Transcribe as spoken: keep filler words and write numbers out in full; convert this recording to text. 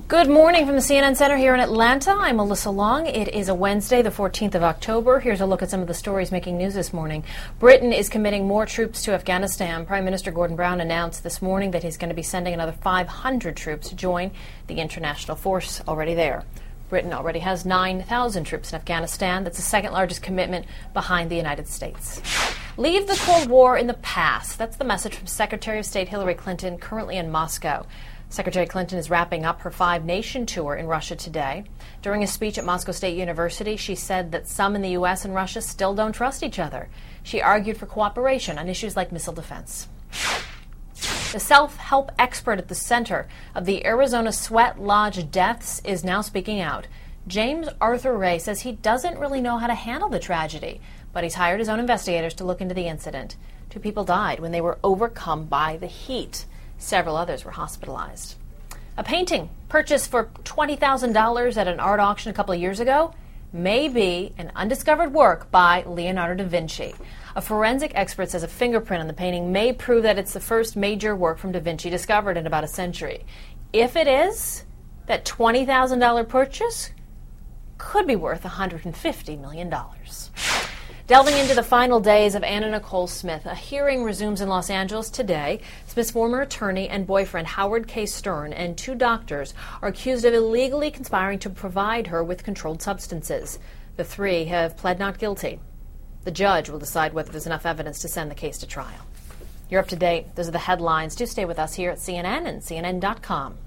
Good morning from the C N N Center here in Atlanta. I'm Alyssa Long. It is a Wednesday, the fourteenth of October. Here's a look at some of the stories making news this morning. Britain is committing more troops to Afghanistan. Prime Minister Gordon Brown announced this morning that he's going to be sending another five hundred troops to join the international force already there. Britain already has nine thousand troops in Afghanistan. That's the second largest commitment behind the United States. Leave the Cold War in the past. That's the message from Secretary of State Hillary Clinton, currently in Moscow. Secretary Clinton is wrapping up her five-nation tour in Russia today. During a speech at Moscow State University, she said that some in the U S and Russia still don't trust each other. She argued for cooperation on issues like missile defense. The self-help expert at the center of the Arizona Sweat Lodge deaths is now speaking out. James Arthur Ray says he doesn't really know how to handle the tragedy, but he's hired his own investigators to look into the incident. Two people died when they were overcome by the heat. Several others were hospitalized. A painting purchased for twenty thousand dollars at an art auction a couple of years ago may be an undiscovered work by Leonardo da Vinci. A forensic expert says a fingerprint on the painting may prove that it's the first major work from da Vinci discovered in about a century. If it is, that twenty thousand dollars purchase could be worth one hundred fifty million dollars. Delving into the final days of Anna Nicole Smith, a hearing resumes in Los Angeles today. Smith's former attorney and boyfriend, Howard K. Stern, and two doctors are accused of illegally conspiring to provide her with controlled substances. The three have pled not guilty. The judge will decide whether there's enough evidence to send the case to trial. You're up to date. Those are the headlines. Do stay with us here at C N N and C N N dot com.